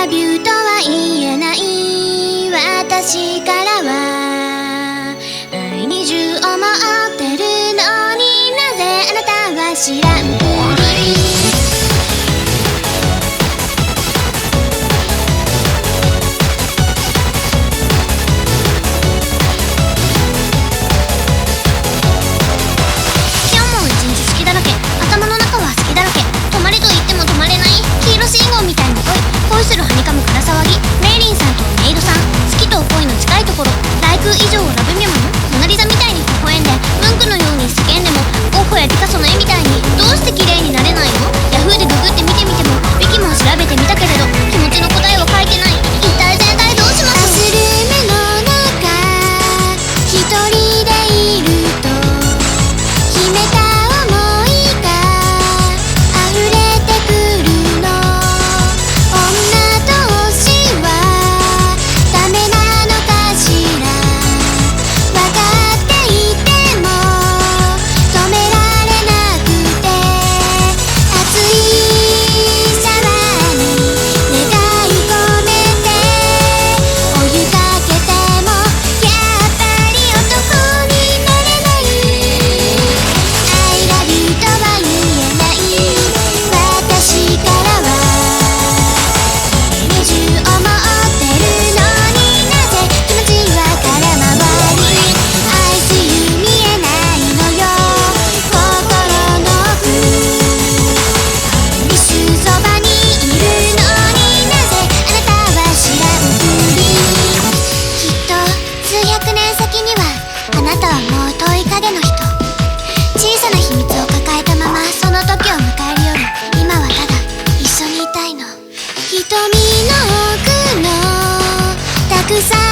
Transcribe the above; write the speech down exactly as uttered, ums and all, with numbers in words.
ラビューとは言えない私からは愛にじゅう思ってるのになぜあなたは知らんぷり。今日も一日好きだらけ、頭の中は好きだらけ、止まれと言っても止まれない黄色信号みたいな恋、恋するはにかむから騒ぎ、メイリンさんとメイドさん、好きと恋の近いところ、ライク以上ラブミャマのモナリザみたいに微笑んで文句のように叫んでも、ゴッホやピカソの絵みたいにどうして綺麗になれないの。ヤフーでググって見てみてもウィキも調べてみたけれど気持ちの答えは書いてない。一体全体どうしましょう。バスルームの中一人でいると秘めた想いが溢れてくるの。女同士はダメなのかしら。分かっていても止められなくて、熱いシャワーに願い込めてお湯かけてもやっぱり男になれない。 I love you とは言えない私からは二重思ってるのになぜ気持ちは空回り。 I see you 見えないのよ心の奥、一瞬そばにいるのになぜあなたは知らんぷり。きっと数百年先にはあなたはもう遠い影の人、小さな秘密を抱えたままその時を迎えるより今はただ一緒にいたいの。瞳の奥のたくさん